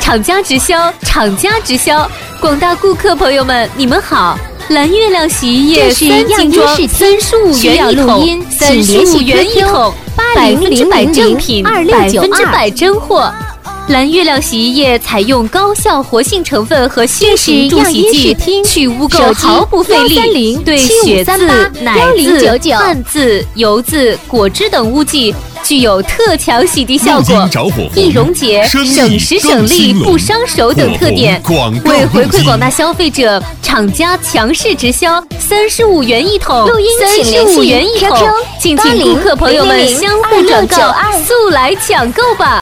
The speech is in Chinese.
厂家直销，厂家直销，广大顾客朋友们，你们好！蓝月亮洗衣液3斤装，35元一桶，35元一桶，100%正品，100%真货。蓝月亮洗衣液采用高效活性成分和新型助洗剂，去污垢毫不费力，对血渍、奶渍、汗渍、油渍、果汁等污迹具有特强洗涤效果，易溶解、省时省力、不伤手等特点。为回馈广大消费者，厂家强势直销，35元一桶，35元一桶，敬请顾客朋友们相互转告，速来抢购吧！